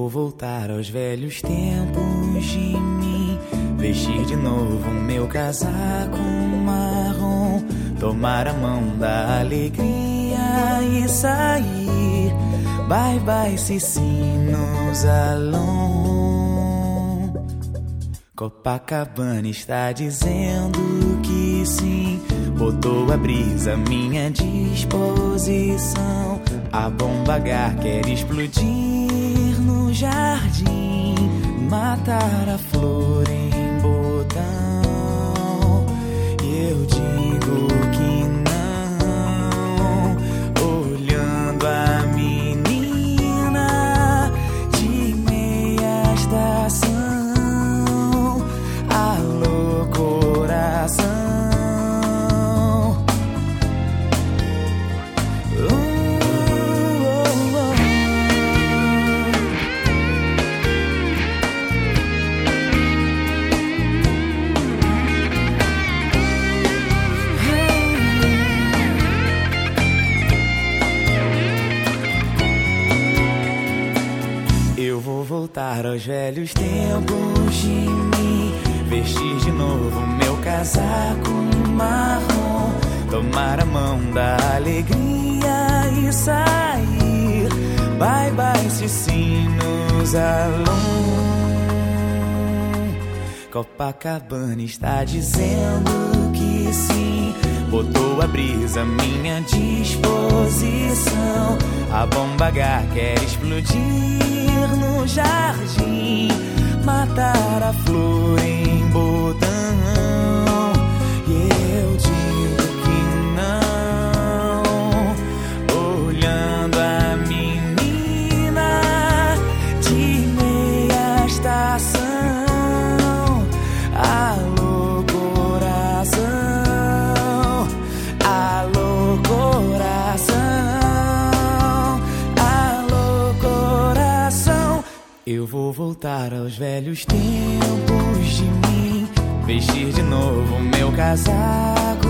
vou voltar aos velhos tempos de mim, vestir de novo meu casaco marrom, tomar a mão da alegria e sair. Bye bye Cicinos Alon. Copacabana está dizendo que sim, botou a brisa à minha disposição. A bomba H quer explodir no jardim, matar a flor em botão. E eu digo que não, olhando a menina de meia estação. Alô, coração. Eu vou voltar aos velhos tempos de mim, vestir de novo meu casaco marrom, tomar a mão da alegria e sair. Bye bye Cicinos Alon. Copacabana está dizendo que sim, botou a brisa à minha disposição. A bomba H quer explodir no jardim, matar a flor em botão. E eu digo que não, olhando a menina de meia estação. Alô, coração. Alô, coração. Eu vou voltar aos velhos tempos de mim, vestir de novo meu casaco